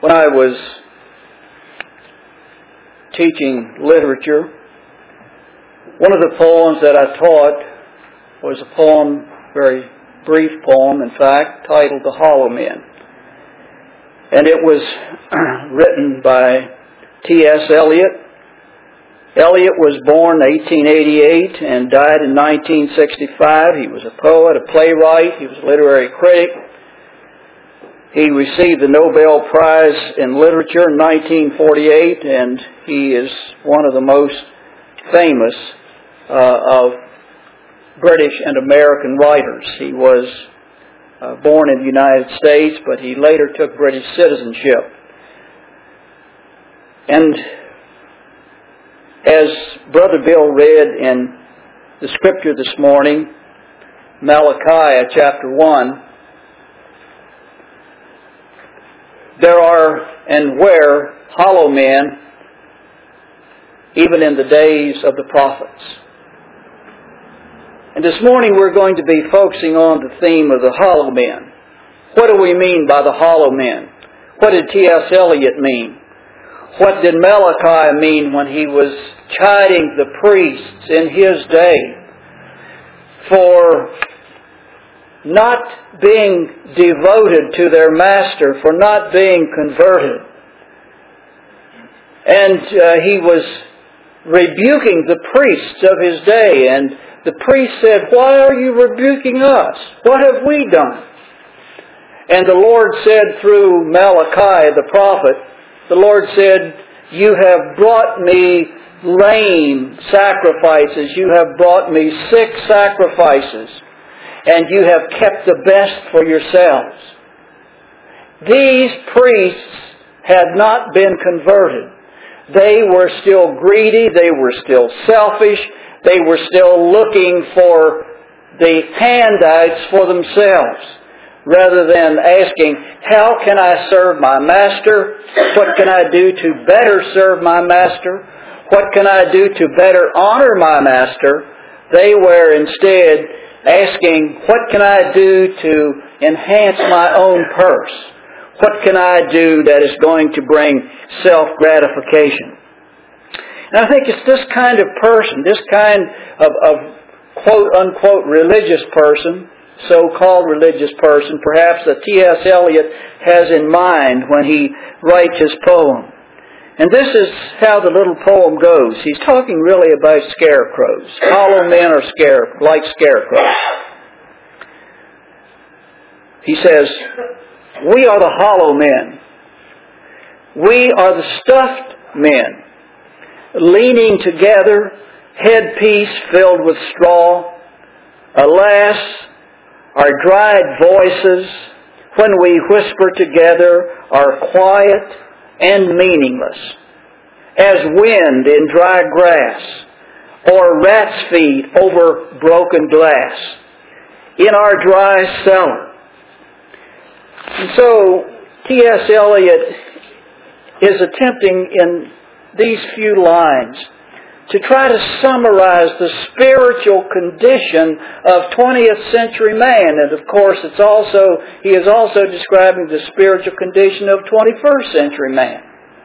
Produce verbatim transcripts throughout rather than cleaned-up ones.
When I was teaching literature, one of the poems that I taught was a poem, very brief poem, in fact, titled The Hollow Men. And it was written by T S Eliot. Eliot was born in eighteen eighty-eight and died in nineteen sixty-five. He was a poet, a playwright. He was a literary critic. He received the Nobel Prize in Literature in nineteen forty-eight, and he is one of the most famous uh, of British and American writers. He was uh, born in the United States, but he later took British citizenship. And as Brother Bill read in the Scripture this morning, Malachi chapter one, there are and were hollow men even in the days of the prophets. And this morning we're going to be focusing on the theme of the hollow men. What do we mean by the hollow men? What did T S Eliot mean? What did Malachi mean when he was chiding the priests in his day for not being devoted to their master, for not being converted? And uh, he was rebuking the priests of his day, and the priest said, "Why are you rebuking us? What have we done?" And the Lord said through Malachi the prophet, the Lord said, "You have brought me lame sacrifices. You have brought me sick sacrifices. And you have kept the best for yourselves." These priests had not been converted. They were still greedy. They were still selfish. They were still looking for the handouts for themselves, rather than asking, how can I serve my master? What can I do to better serve my master? What can I do to better honor my master? They were instead asking, what can I do to enhance my own purse? What can I do that is going to bring self-gratification? And I think it's this kind of person, this kind of, of quote-unquote religious person, so-called religious person, perhaps that T S Eliot has in mind when he writes his poem. And this is how the little poem goes. He's talking really about scarecrows. Hollow men are scare, like scarecrows. He says, "We are the hollow men. We are the stuffed men, leaning together, headpiece filled with straw. Alas, our dried voices, when we whisper together, are quiet and meaningless, as wind in dry grass, or rat's feet over broken glass, in our dry cellar." And so T S Eliot is attempting in these few lines to try to summarize the spiritual condition of twentieth century man. And of course, it's also he is also describing the spiritual condition of twenty-first century man.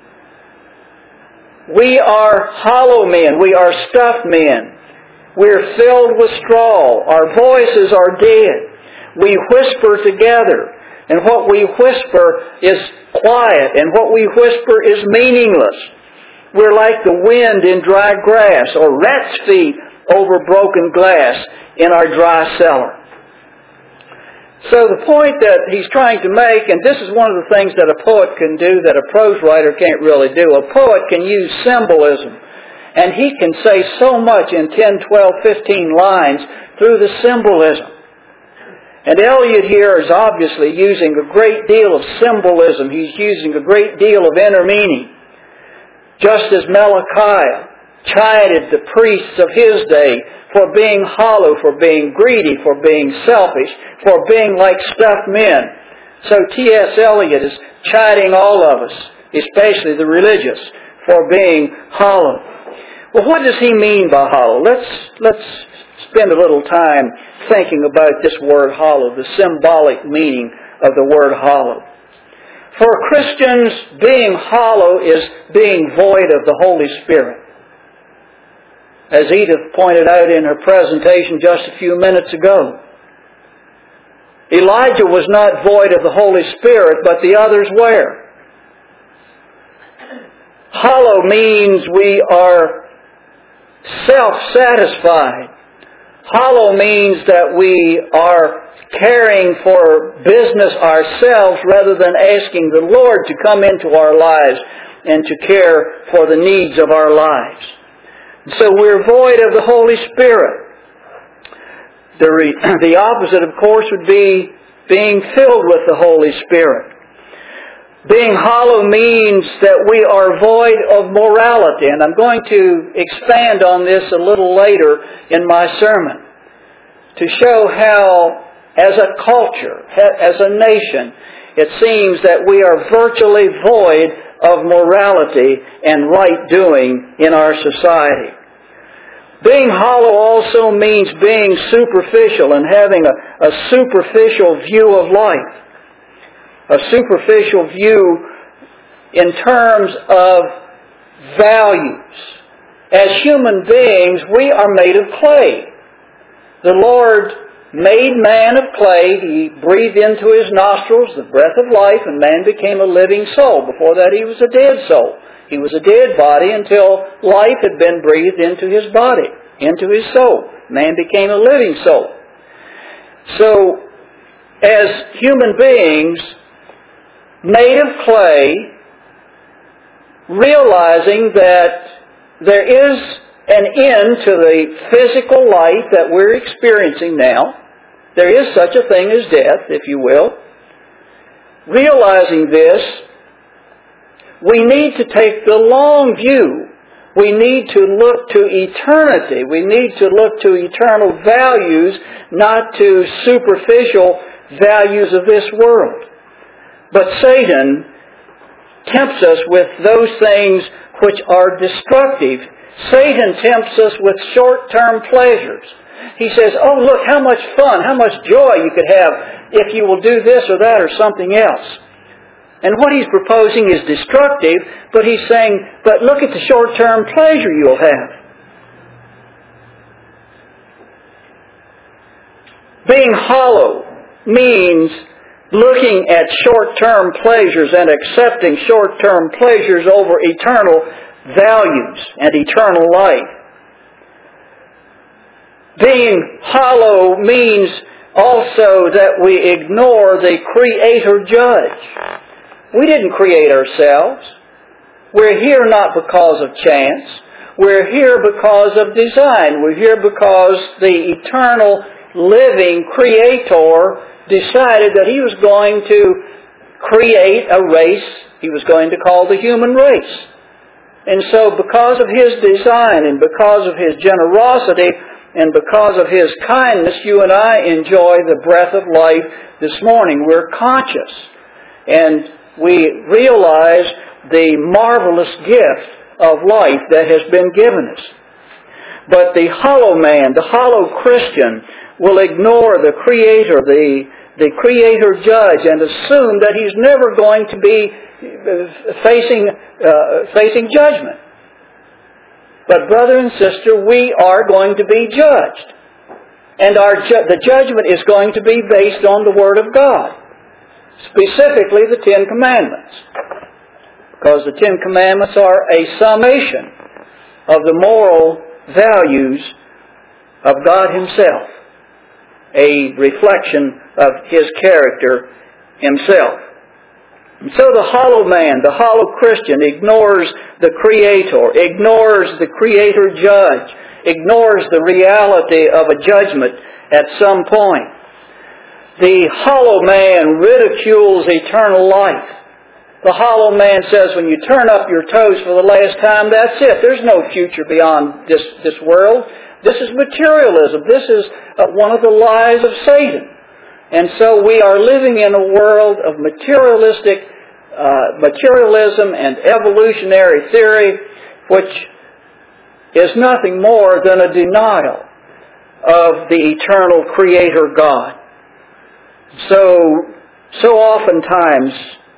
We are hollow men. We are stuffed men. We're filled with straw. Our voices are dead. We whisper together. And what we whisper is quiet. And what we whisper is meaningless. We're like the wind in dry grass, or rat's feet over broken glass in our dry cellar. So the point that he's trying to make, and this is one of the things that a poet can do that a prose writer can't really do. A poet can use symbolism, and he can say so much in ten, twelve, fifteen lines through the symbolism. And Eliot here is obviously using a great deal of symbolism. He's using a great deal of inner meaning. Just as Malachi chided the priests of his day for being hollow, for being greedy, for being selfish, for being like stuffed men, so T S Eliot is chiding all of us, especially the religious, for being hollow. Well, what does he mean by hollow? Let's, let's spend a little time thinking about this word hollow, the symbolic meaning of the word hollow. For Christians, being hollow is being void of the Holy Spirit. As Edith pointed out in her presentation just a few minutes ago, Elijah was not void of the Holy Spirit, but the others were. Hollow means we are self-satisfied. Hollow means that we are caring for business ourselves rather than asking the Lord to come into our lives and to care for the needs of our lives. So we're void of the Holy Spirit. The, re- the opposite, of course, would be being filled with the Holy Spirit. Being hollow means that we are void of morality, and I'm going to expand on this a little later in my sermon to show how, as a culture, as a nation, it seems that we are virtually void of morality and right doing in our society. Being hollow also means being superficial and having a, a superficial view of life. A superficial view in terms of values. As human beings, we are made of clay. The Lord made man of clay. He breathed into his nostrils the breath of life, and man became a living soul. Before that, he was a dead soul. He was a dead body until life had been breathed into his body, into his soul. Man became a living soul. So, as human beings, made of clay, realizing that there is an end to the physical life that we're experiencing now. There is such a thing as death, if you will. Realizing this, we need to take the long view. We need to look to eternity. We need to look to eternal values, not to superficial values of this world. But Satan tempts us with those things which are destructive. Satan tempts us with short-term pleasures. He says, oh, look, how much fun, how much joy you could have if you will do this or that or something else. And what he's proposing is destructive, but he's saying, but look at the short-term pleasure you'll have. Being hollow means looking at short-term pleasures and accepting short-term pleasures over eternal values and eternal life. Being hollow means also that we ignore the Creator Judge. We didn't create ourselves. We're here not because of chance. We're here because of design. We're here because the eternal living Creator decided that He was going to create a race He was going to call the human race. And so because of His design and because of His generosity and because of His kindness, you and I enjoy the breath of life this morning. We're conscious and we realize the marvelous gift of life that has been given us. But the hollow man, the hollow Christian, will ignore the Creator, the, the Creator Judge, and assume that he's never going to be facing, uh, facing judgment. But brother and sister, we are going to be judged. And our ju- the judgment is going to be based on the Word of God. Specifically the Ten Commandments. Because the Ten Commandments are a summation of the moral values of God Himself. A reflection of His character Himself. And so the hollow man, the hollow Christian, ignores the Creator, ignores the Creator Judge, ignores the reality of a judgment at some point. The hollow man ridicules eternal life. The hollow man says, when you turn up your toes for the last time, that's it. There's no future beyond this, this world. This is materialism. This is uh, one of the lies of Satan. And so we are living in a world of materialistic uh, materialism and evolutionary theory, which is nothing more than a denial of the eternal Creator God. So, so oftentimes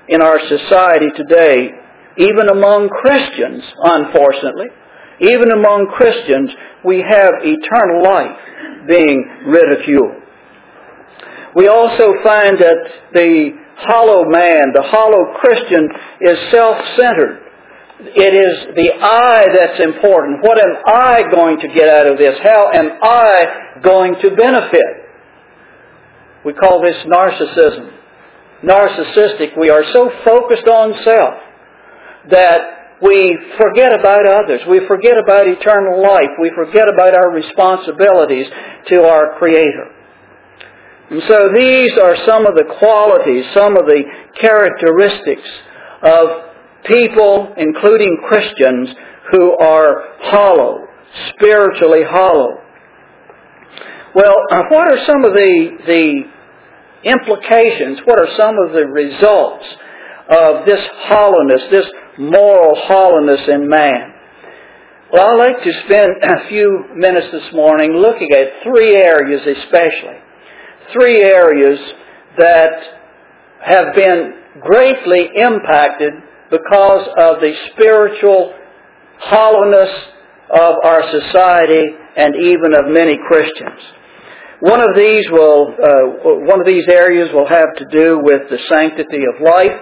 in our society today, even among Christians, unfortunately, even among Christians, we have eternal life being ridiculed. We also find that the hollow man, the hollow Christian, is self-centered. It is the I that's important. What am I going to get out of this? How am I going to benefit? We call this narcissism. Narcissistic. We are so focused on self that we forget about others. We forget about eternal life. We forget about our responsibilities to our Creator. And so these are some of the qualities, some of the characteristics of people, including Christians, who are hollow, spiritually hollow. Well, what are some of the, the implications, what are some of the results of this hollowness, this moral hollowness in man? Well, I'd like to spend a few minutes this morning looking at three areas especially. Three areas that have been greatly impacted because of the spiritual hollowness of our society and even of many Christians. One of these will, uh, one of these areas will have to do with the sanctity of life.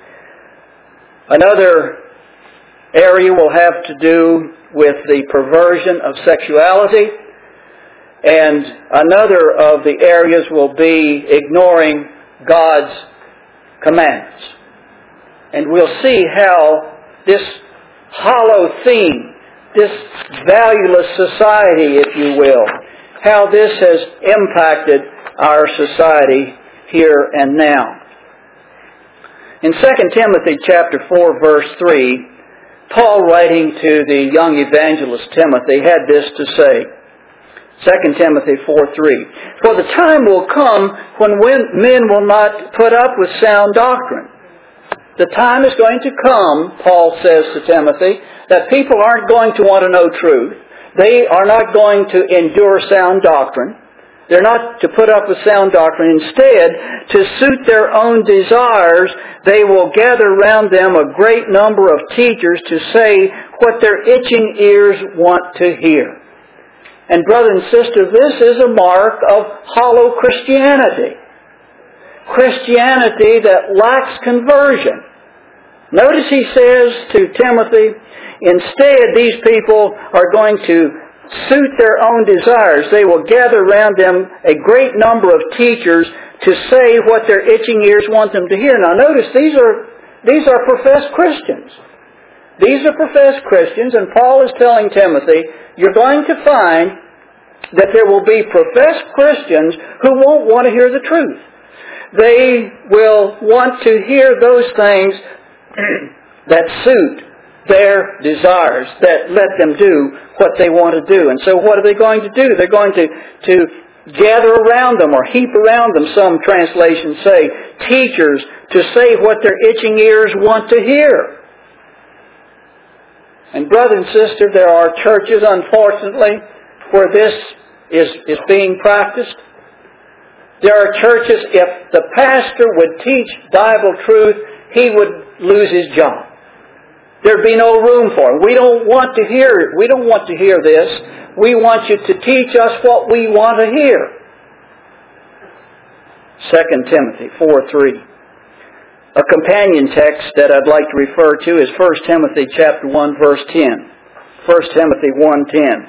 Another area will have to do with the perversion of sexuality. And another of the areas will be ignoring God's commandments. And we'll see how this hollow theme, this valueless society, if you will, how this has impacted our society here and now. In Second Timothy chapter four, verse three, Paul, writing to the young evangelist Timothy, had this to say. Second Timothy four three. For the time will come when men will not put up with sound doctrine. The time is going to come, Paul says to Timothy, that people aren't going to want to know truth. They are not going to endure sound doctrine. They're not to put up with sound doctrine. Instead, to suit their own desires, they will gather round them a great number of teachers to say what their itching ears want to hear. And brother and sister, this is a mark of hollow Christianity. Christianity that lacks conversion. Notice he says to Timothy, instead these people are going to suit their own desires. They will gather around them a great number of teachers to say what their itching ears want them to hear. Now notice these are, these are professed Christians. These are professed Christians, and Paul is telling Timothy, you're going to find that there will be professed Christians who won't want to hear the truth. They will want to hear those things that suit their desires, that let them do what they want to do. And so what are they going to do? They're going to, to gather around them or heap around them, some translations say, teachers to say what their itching ears want to hear. And brother and sister, there are churches, unfortunately, where this is, is being practiced. There are churches, if the pastor would teach Bible truth, he would lose his job. There'd be no room for him. We don't want to hear it. We don't want to hear this. We want you to teach us what we want to hear. Second Timothy four three. A companion text that I'd like to refer to is First Timothy chapter one, verse ten. First Timothy one ten.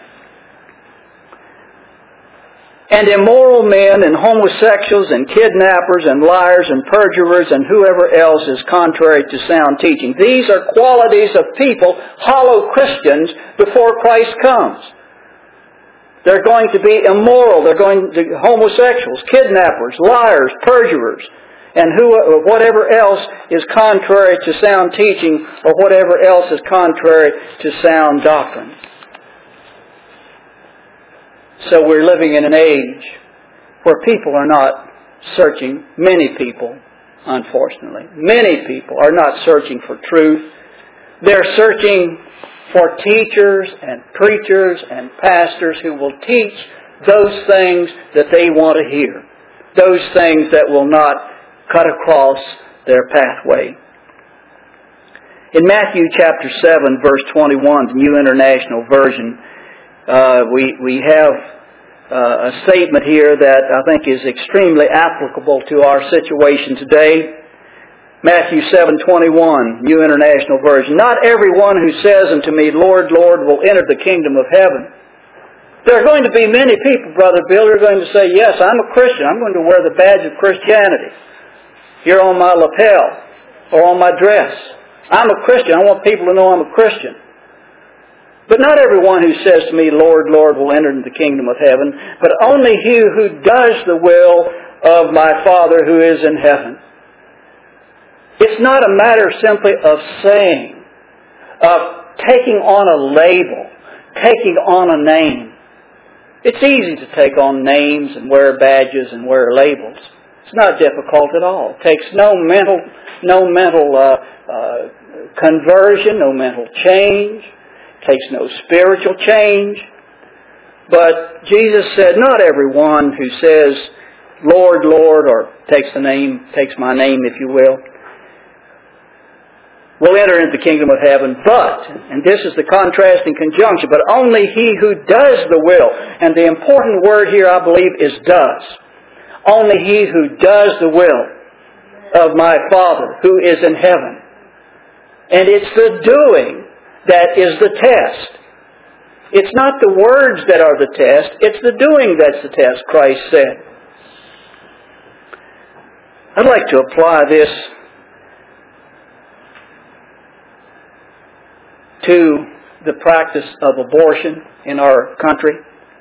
And immoral men and homosexuals and kidnappers and liars and perjurers and whoever else is contrary to sound teaching. These are qualities of people, hollow Christians, before Christ comes. They're going to be immoral. They're going to be homosexuals, kidnappers, liars, perjurers, and who, whatever else is contrary to sound teaching or whatever else is contrary to sound doctrine. So we're living in an age where people are not searching, many people, unfortunately, many people are not searching for truth. They're searching for teachers and preachers and pastors who will teach those things that they want to hear, those things that will not cut across their pathway In Matthew chapter seven, verse twenty-one, the New International Version, uh, we, we have uh, a statement here that I think is extremely applicable to our situation today. Matthew seven twenty-one, New International Version. Not everyone who says unto me, Lord, Lord, will enter the kingdom of heaven. There are going to be many people, Brother Bill, who are going to say, yes, I'm a Christian. I'm going to wear the badge of Christianity here on my lapel or on my dress. I'm a Christian. I want people to know I'm a Christian. But not everyone who says to me, Lord, Lord, will enter into the kingdom of heaven, but only he who does the will of my Father who is in heaven. It's not a matter simply of saying, of taking on a label, taking on a name. It's easy to take on names and wear badges and wear labels. It's not difficult at all. It takes no mental, no mental uh, uh, conversion, no mental change. It takes no spiritual change. But Jesus said, not everyone who says, Lord, Lord, or takes the name, takes my name, if you will, will enter into the kingdom of heaven, but, and this is the contrasting conjunction, but only he who does the will. And the important word here, I believe, is does. Only he who does the will of my Father who is in heaven. And it's the doing that is the test. It's not the words that are the test, it's the doing that's the test, Christ said. I'd like to apply this to the practice of abortion in our country.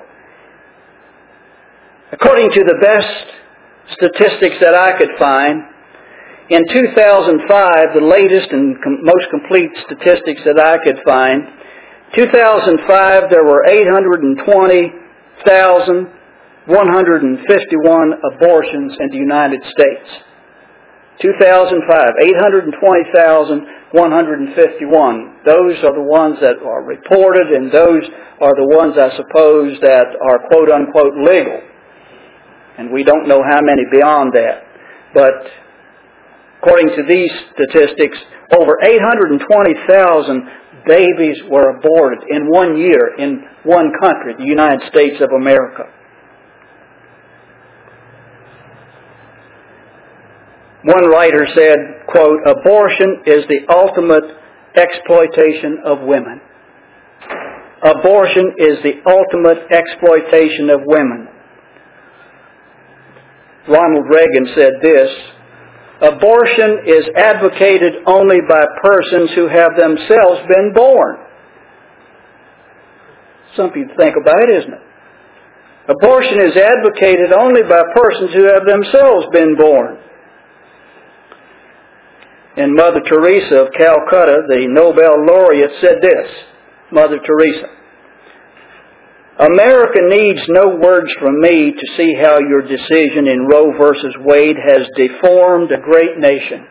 According to the best statistics that I could find, in two thousand five, the latest and com- most complete statistics that I could find, two thousand five there were eight hundred twenty thousand one hundred fifty-one abortions in the United States. two thousand five, eight hundred twenty thousand one hundred fifty-one. Those are the ones that are reported, and those are the ones, I suppose, that are quote-unquote legal. And we don't know how many beyond that. But according to these statistics, over eight hundred twenty thousand babies were aborted in one year in one country, the United States of America. One writer said, quote, abortion is the ultimate exploitation of women. Abortion is the ultimate exploitation of women. Ronald Reagan said this, abortion is advocated only by persons who have themselves been born. Something to think about, isn't it? Abortion is advocated only by persons who have themselves been born. And Mother Teresa of Calcutta, the Nobel laureate, said this, Mother Teresa, America needs no words from me to see how your decision in Roe versus Wade has deformed a great nation.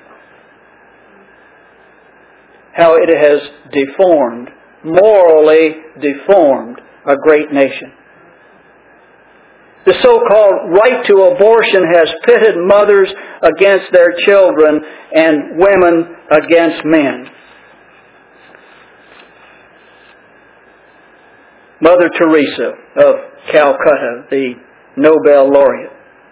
How it has deformed, morally deformed a great nation. The so-called right to abortion has pitted mothers against their children and women against men. Mother Teresa of Calcutta, the Nobel laureate.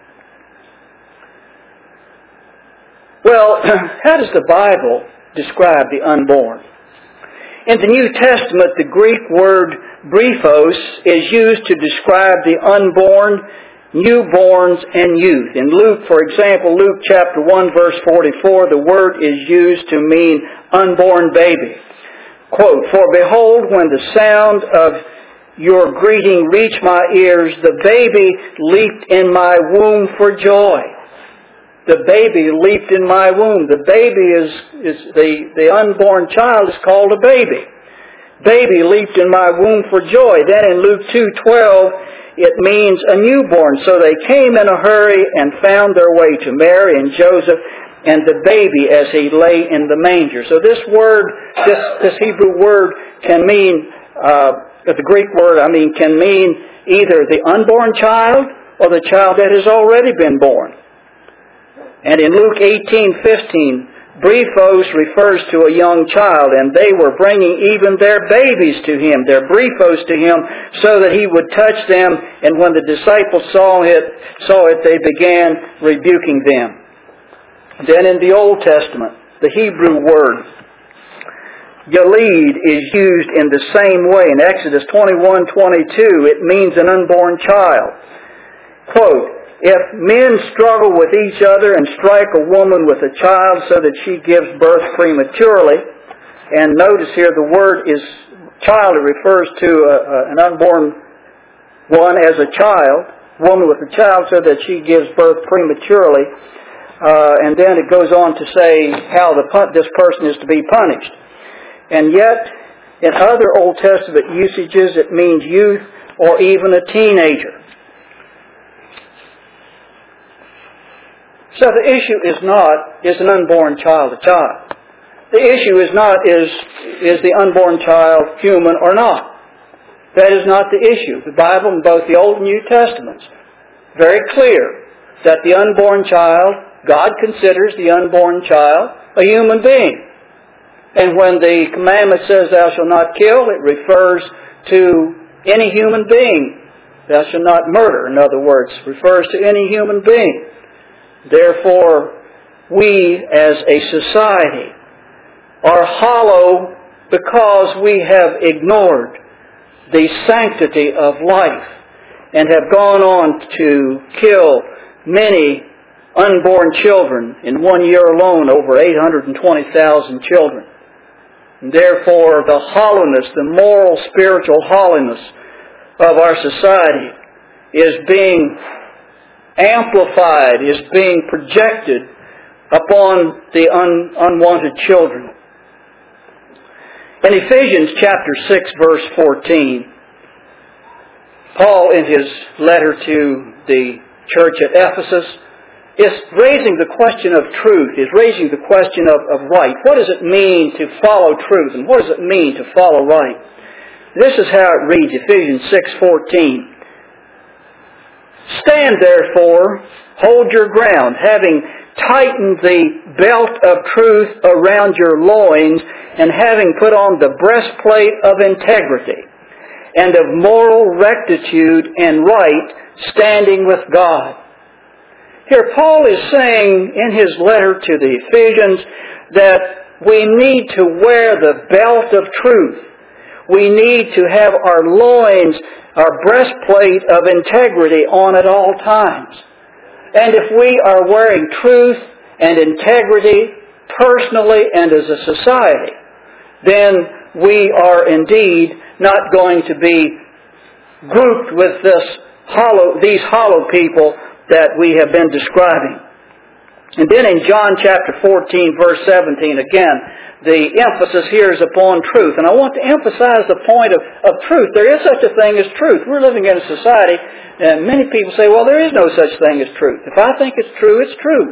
Well, how does the Bible describe the unborn? In the New Testament, the Greek word brephos is used to describe the unborn, newborns, and youth. In Luke, for example, Luke chapter one, verse forty-four, the word is used to mean unborn baby. Quote, for behold, when the sound of your greeting reached my ears, the baby leaped in my womb for joy. The baby leaped in my womb. The baby is, is the, the unborn child is called a baby. Baby leaped in my womb for joy. Then in Luke two twelve, it means a newborn. So they came in a hurry and found their way to Mary and Joseph and the baby as he lay in the manger. So this word, this, this Hebrew word can mean, uh, the Greek word, I mean, can mean either the unborn child or the child that has already been born. And in Luke eighteen fifteen, Brephos refers to a young child, and they were bringing even their babies to him, their brephos to him, so that he would touch them. And when the disciples saw it, saw it, they began rebuking them. Then in the Old Testament, the Hebrew word Yaleed is used in the same way. In Exodus twenty-one twenty-two, it means an unborn child. Quote, "If men struggle with each other and strike a woman with a child so that she gives birth prematurely," and notice here the word is child, it refers to a, a, an unborn one as a child, woman with a child so that she gives birth prematurely, uh, and then it goes on to say how the this person is to be punished. And yet, in other Old Testament usages, it means youth or even a teenager. So the issue is not, is an unborn child a child? The issue is not, is, is the unborn child human or not? That is not the issue. The Bible, in both the Old and New Testaments, very clear that the unborn child, God considers the unborn child a human being. And when the commandment says, "Thou shalt not kill," it refers to any human being. "Thou shalt not murder," in other words, refers to any human being. Therefore, we as a society are hollow because we have ignored the sanctity of life and have gone on to kill many unborn children. In one year alone, over eight hundred twenty thousand children. And therefore, the hollowness, the moral, spiritual hollowness of our society is being amplified, is being projected upon the un, unwanted children. In Ephesians chapter six, verse fourteen, Paul, in his letter to the church at Ephesus, is raising the question of truth, is raising the question of, of right. What does it mean to follow truth, and what does it mean to follow right? This is how it reads, Ephesians six fourteen. "Stand therefore, hold your ground, having tightened the belt of truth around your loins, and having put on the breastplate of integrity, and of moral rectitude and right, standing with God." Here Paul is saying in his letter to the Ephesians that we need to wear the belt of truth. We need to have our loins, our breastplate of integrity on at all times. And if we are wearing truth and integrity personally and as a society, then we are indeed not going to be grouped with this hollow, these hollow people that we have been describing. And then in John chapter fourteen, verse seventeen, again, the emphasis here is upon truth. And I want to emphasize the point of, of truth. There is such a thing as truth. We're living in a society, and many people say, well, there is no such thing as truth. If I think it's true, it's true.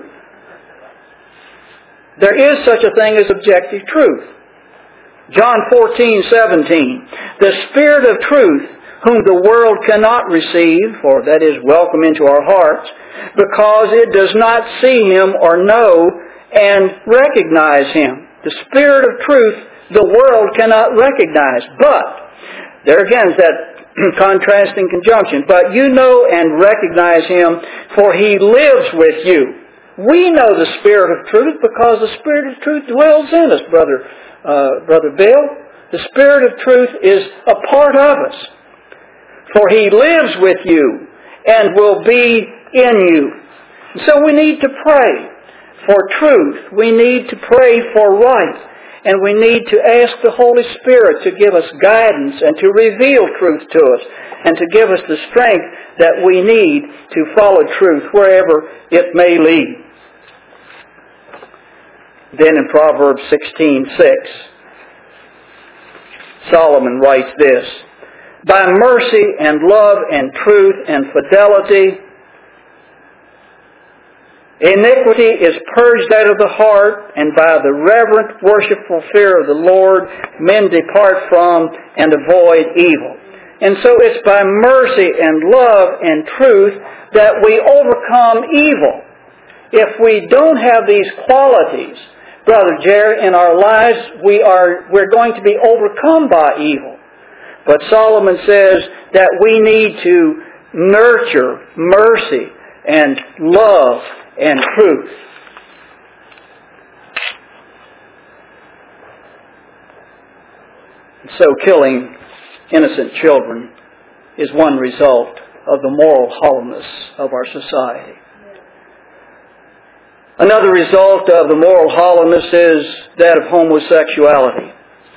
There is such a thing as objective truth. John fourteen, seventeen, "The Spirit of truth, whom the world cannot receive," or that is, welcome into our hearts, "because it does not see Him or know and recognize Him." The Spirit of truth the world cannot recognize. But, there again is that contrasting conjunction, "But you know and recognize Him, for He lives with you." We know the Spirit of truth because the Spirit of truth dwells in us, Brother, uh, Brother Bill. The Spirit of truth is a part of us. "For He lives with you and will be in you." So we need to pray for truth. We need to pray for right. And we need to ask the Holy Spirit to give us guidance and to reveal truth to us and to give us the strength that we need to follow truth wherever it may lead. Then in Proverbs sixteen six, Solomon writes this, "By mercy and love and truth and fidelity, iniquity is purged out of the heart, and by the reverent, worshipful fear of the Lord, men depart from and avoid evil." And so it's by mercy and love and truth that we overcome evil. If we don't have these qualities, Brother Jerry, in our lives we are, we're going to be overcome by evil. But Solomon says that we need to nurture mercy and love and truth. So killing innocent children is one result of the moral hollowness of our society. Another result of the moral hollowness is that of homosexuality.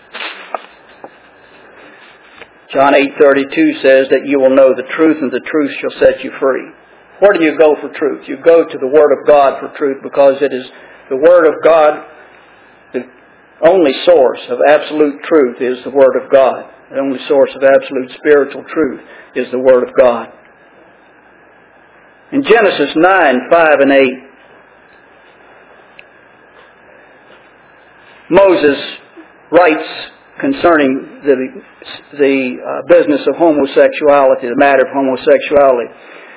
John eight thirty-two says that you will know the truth and the truth shall set you free. Where do you go for truth? You go to the Word of God for truth because it is the Word of God. The only source of absolute truth is the Word of God. The only source of absolute spiritual truth is the Word of God. In Genesis nine, five and eight, Moses writes concerning the, the uh, business of homosexuality, the matter of homosexuality.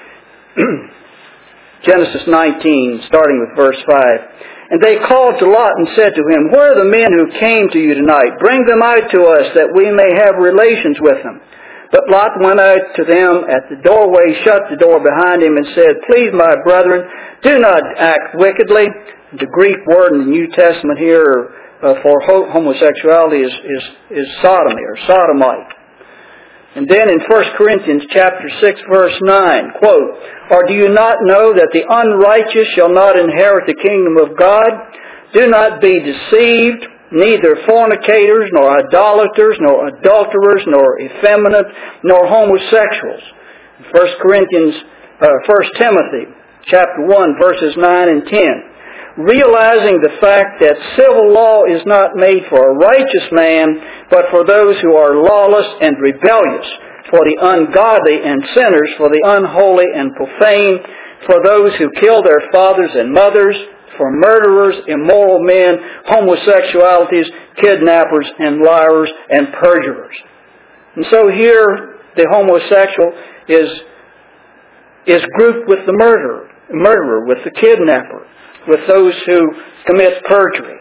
Genesis nineteen, starting with verse five. And they called to Lot and said to him, Where are the men who came to you tonight? Bring them out to us, that we may have relations with them. But Lot went out to them at the doorway, shut the door behind him, and said, Please, my brethren, do not act wickedly. The Greek word in the New Testament here uh, for homosexuality is, is, is sodomy or sodomite. And then in First Corinthians chapter six, verse nine, quote, Or do you not know that the unrighteous shall not inherit the kingdom of God? Do not be deceived, neither fornicators, nor idolaters, nor adulterers, nor effeminate, nor homosexuals. First Corinthians, uh, First Timothy chapter one, verses nine and ten. Realizing the fact that civil law is not made for a righteous man, but for those who are lawless and rebellious, for the ungodly and sinners, for the unholy and profane, for those who kill their fathers and mothers, for murderers, immoral men, homosexualities, kidnappers, and liars, and perjurers. And so here the homosexual is, is grouped with the murderer, murderer, with the kidnapper, with those who commit perjury.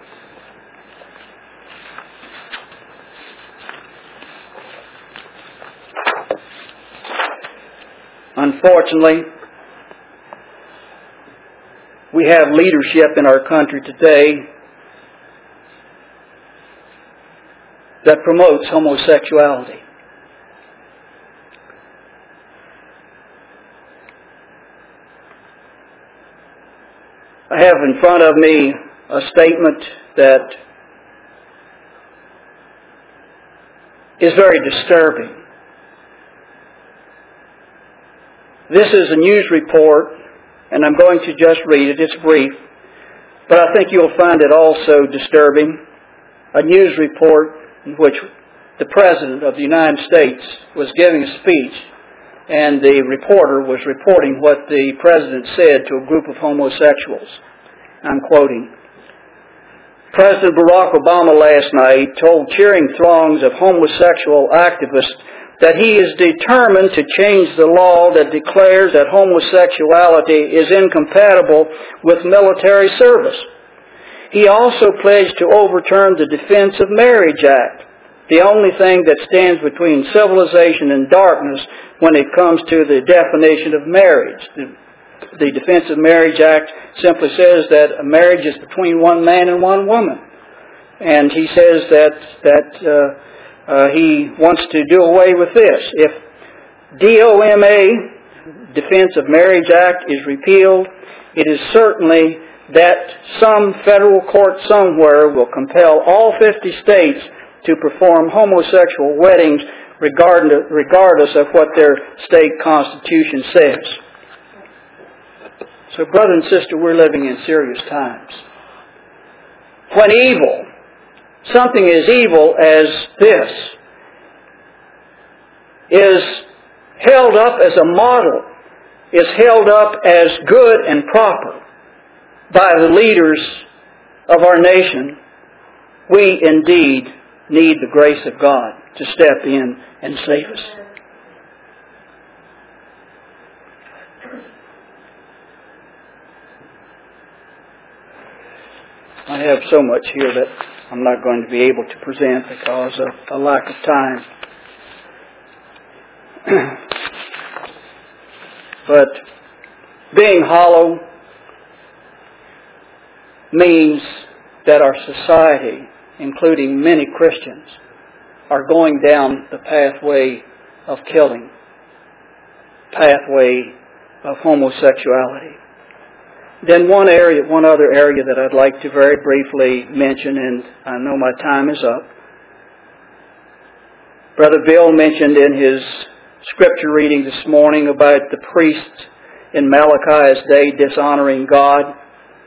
Unfortunately, we have leadership in our country today that promotes homosexuality. I have in front of me a statement that is very disturbing. This is a news report, and I'm going to just read it. It's brief, but I think you'll find it also disturbing. A news report in which the President of the United States was giving a speech, and the reporter was reporting what the President said to a group of homosexuals. I'm quoting. President Barack Obama last night told cheering throngs of homosexual activists that he is determined to change the law that declares that homosexuality is incompatible with military service. He also pledged to overturn the Defense of Marriage Act, the only thing that stands between civilization and darkness when it comes to the definition of marriage. The, the Defense of Marriage Act simply says that a marriage is between one man and one woman. And he says that, that uh, uh, he wants to do away with this. If D O M A, Defense of Marriage Act, is repealed, it is certainly that some federal court somewhere will compel all fifty states to perform homosexual weddings regardless of what their state constitution says. So, brother and sister, we're living in serious times. When evil, something as evil as this, is held up as a model, is held up as good and proper by the leaders of our nation, we indeed need the grace of God to step in and save us. I have so much here that I'm not going to be able to present because of a lack of time. But being hollow means that our society, including many Christians, are going down the pathway of killing, pathway of homosexuality. Then one area, one other area that I'd like to very briefly mention, and I know my time is up. Brother Bill mentioned in his scripture reading this morning about the priests in Malachi's day dishonoring God.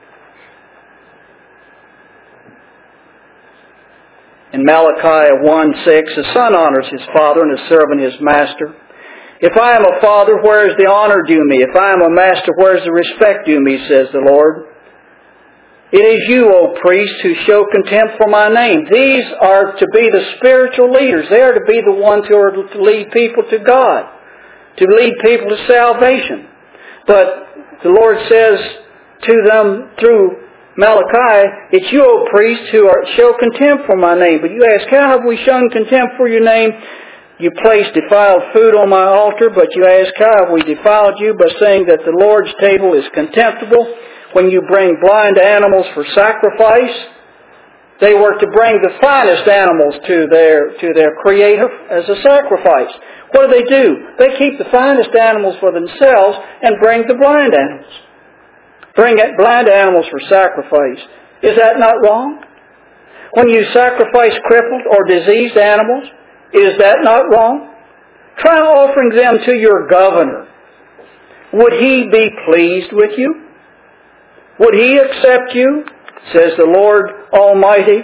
In Malachi one six, a son honors his father and a servant his master. If I am a father, where is the honor due me? If I am a master, where is the respect due me, says the Lord? It is you, O priests, who show contempt for my name. These are to be the spiritual leaders. They are to be the ones who are to lead people to God, to lead people to salvation. But the Lord says to them through Malachi, it's you, O priests, who are, show contempt for my name. But you ask, how have we shown contempt for your name? You place defiled food on my altar, but you ask, how have we defiled you? By saying that the Lord's table is contemptible. When you bring blind animals for sacrifice, they were to bring the finest animals to their, to their Creator as a sacrifice. What do they do? They keep the finest animals for themselves and bring the blind animals. Bring blind animals for sacrifice. Is that not wrong? When you sacrifice crippled or diseased animals, is that not wrong? Try offering them to your governor. Would he be pleased with you? Would he accept you? Says the Lord Almighty.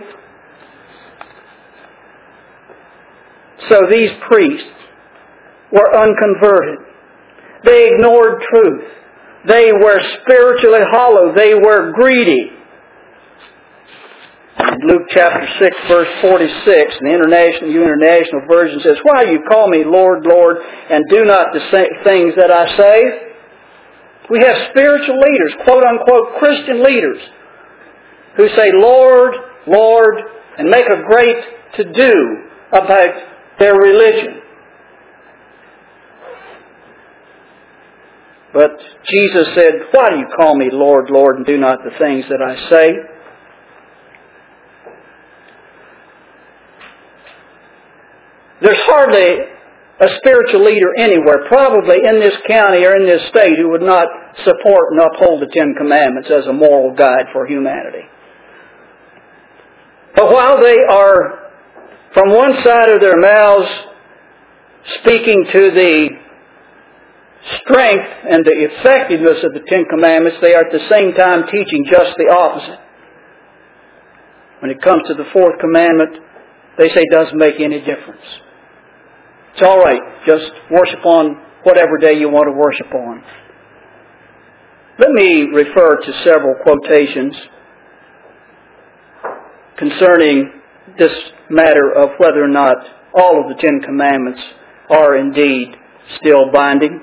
So these priests were unconverted. They ignored truth. They were spiritually hollow. They were greedy. Luke chapter six, verse forty-six, the International International Version says, why you call me Lord, Lord, and do not the things that I say? We have spiritual leaders, quote-unquote Christian leaders, who say, Lord, Lord, and make a great to-do about their religion. But Jesus said, why do you call me Lord, Lord, and do not the things that I say? There's hardly a spiritual leader anywhere, probably in this county or in this state, who would not support and uphold the Ten Commandments as a moral guide for humanity. But while they are, from one side of their mouths, speaking to the strength and the effectiveness of the Ten Commandments, they are at the same time teaching just the opposite. When it comes to the fourth commandment, they say it doesn't make any difference. It's all right. Just worship on whatever day you want to worship on. Let me refer to several quotations concerning this matter of whether or not all of the Ten Commandments are indeed still binding.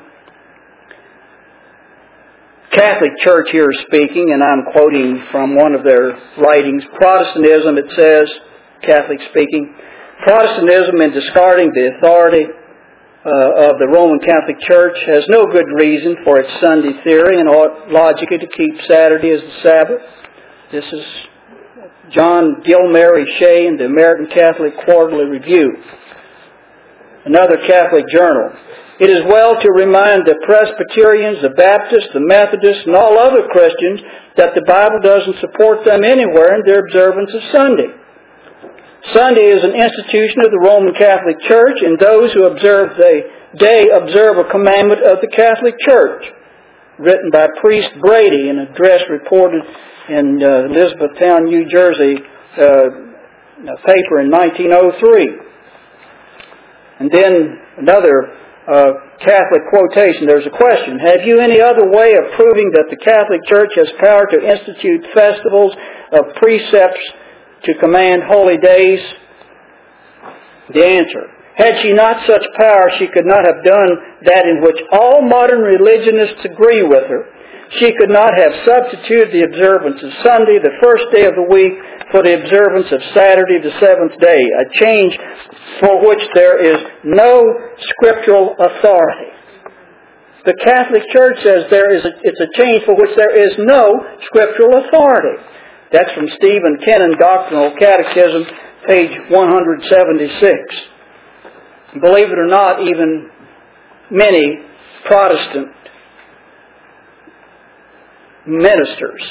Catholic Church here is speaking, and I'm quoting from one of their writings. Protestantism, it says, Catholic speaking, Protestantism, in discarding the authority uh, of the Roman Catholic Church, has no good reason for its Sunday theory and ought logically to keep Saturday as the Sabbath. This is John Gilmary Shea in the American Catholic Quarterly Review, another Catholic journal. It is well to remind the Presbyterians, the Baptists, the Methodists, and all other Christians that the Bible doesn't support them anywhere in their observance of Sunday. Sunday is an institution of the Roman Catholic Church, and those who observe the day observe a commandment of the Catholic Church. Written by Priest Brady, an address reported in uh, Elizabethtown, New Jersey, uh, a paper in nineteen oh three. And then another uh, Catholic quotation. There's a question. Have you any other way of proving that the Catholic Church has power to institute festivals of precepts to command holy days? The answer. Had she not such power, she could not have done that in which all modern religionists agree with her, She could not have substituted the observance of Sunday, the first day of the week, for the observance of Saturday, the seventh day, a change for which there is no scriptural authority. The Catholic Church says there is a, it's a change for which there is no scriptural authority. That's from Stephen Kennan, Doctrinal Catechism, page one seventy-six. Believe it or not, even many Protestant ministers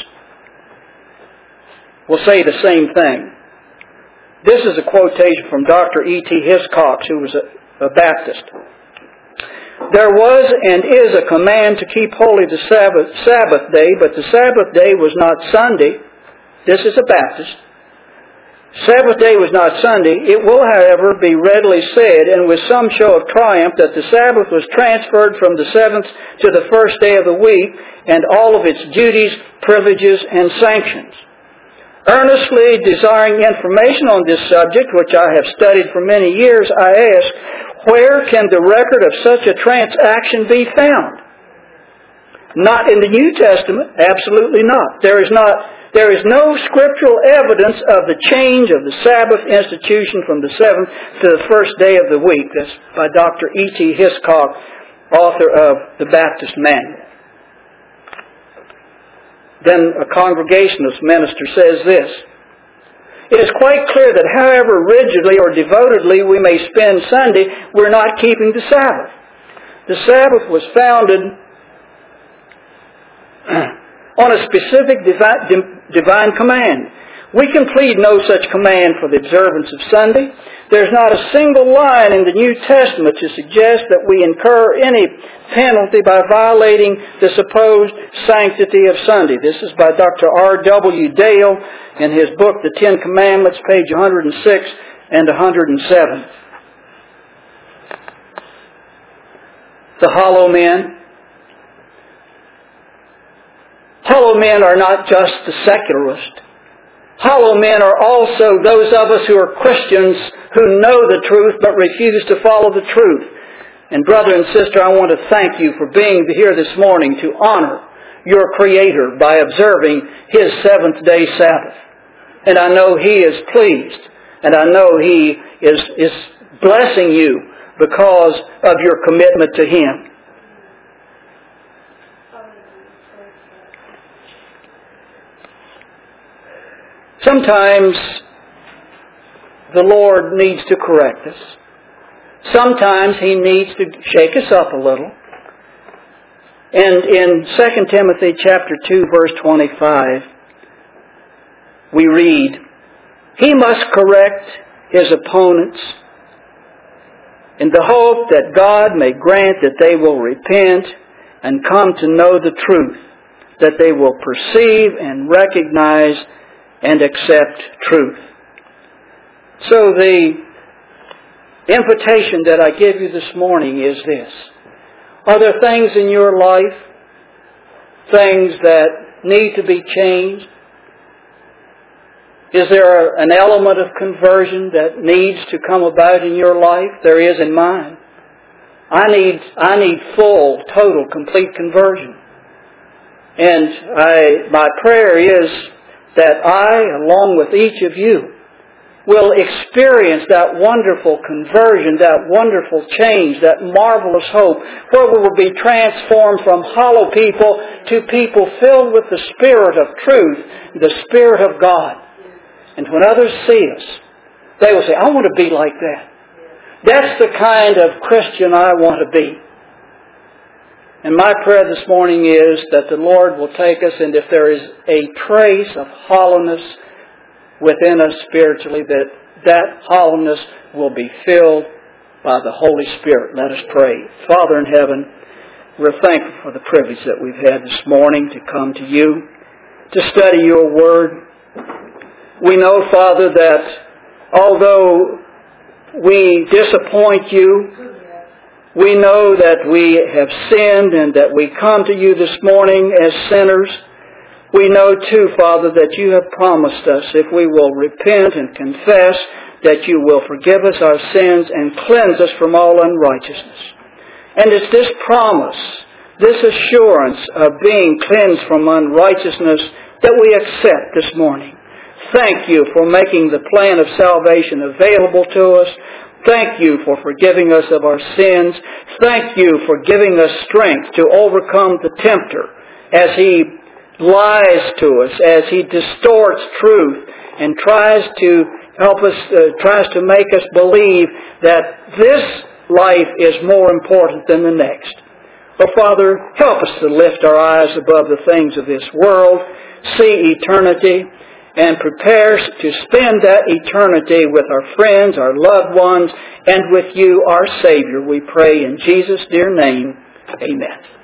will say the same thing. This is a quotation from Doctor E T Hiscox, who was a, a Baptist. There was and is a command to keep holy the Sabbath, Sabbath day, but the Sabbath day was not Sunday. This is a Baptist. Sabbath day was not Sunday. It will, however, be readily said, and with some show of triumph, that the Sabbath was transferred from the seventh to the first day of the week, and all of its duties, privileges, and sanctions. Earnestly desiring information on this subject, which I have studied for many years, I ask, where can the record of such a transaction be found? Not in the New Testament, absolutely not. There is not, there is no scriptural evidence of the change of the Sabbath institution from the seventh to the first day of the week. That's by Doctor E T Hiscox, author of the Baptist Manual. Then a Congregationalist minister says this: it is quite clear that however rigidly or devotedly we may spend Sunday, we're not keeping the Sabbath. The Sabbath was founded on a specific divine, divine command. We can plead no such command for the observance of Sunday. There's not a single line in the New Testament to suggest that we incur any penalty by violating the supposed sanctity of Sunday. This is by Doctor R W Dale in his book, The Ten Commandments, page one hundred six and one hundred seven. The hollow men. Hollow men are not just the secularists. Hollow men are also those of us who are Christians who know the truth but refuse to follow the truth. And brother and sister, I want to thank you for being here this morning to honor your Creator by observing His seventh day Sabbath. And I know He is pleased, and I know He is, is blessing you because of your commitment to Him. Sometimes the Lord needs to correct us. Sometimes He needs to shake us up a little. And in Second Timothy chapter two, verse twenty-five, we read, He must correct His opponents in the hope that God may grant that they will repent and come to know the truth, that they will perceive and recognize and accept truth. So the invitation that I give you this morning is this. Are there things in your life, things that need to be changed? Is there an element of conversion that needs to come about in your life? There is in mine. I need, I need full, total, complete conversion. And I, my prayer is that I, along with each of you, will experience that wonderful conversion, that wonderful change, that marvelous hope, where we will be transformed from hollow people to people filled with the Spirit of truth, the Spirit of God. And when others see us, they will say, I want to be like that. That's the kind of Christian I want to be. And my prayer this morning is that the Lord will take us, and if there is a trace of hollowness within us spiritually, that that hollowness will be filled by the Holy Spirit. Let us pray. Father in heaven, we're thankful for the privilege that we've had this morning to come to you, to study your Word. We know, Father, that although we disappoint you, we know that we have sinned and that we come to you this morning as sinners. We know too, Father, that you have promised us if we will repent and confess that you will forgive us our sins and cleanse us from all unrighteousness. And it's this promise this assurance of being cleansed from unrighteousness that we accept this morning. Thank you for making the plan of salvation available to us. Thank you for forgiving us of our sins. Thank you for giving us strength to overcome the tempter as he lies to us, as he distorts truth and tries to help us, uh, tries to make us believe that this life is more important than the next. Oh, Father, help us to lift our eyes above the things of this world, see eternity, and prepare to spend that eternity with our friends, our loved ones, and with you, our Savior. We pray in Jesus' dear name. Amen.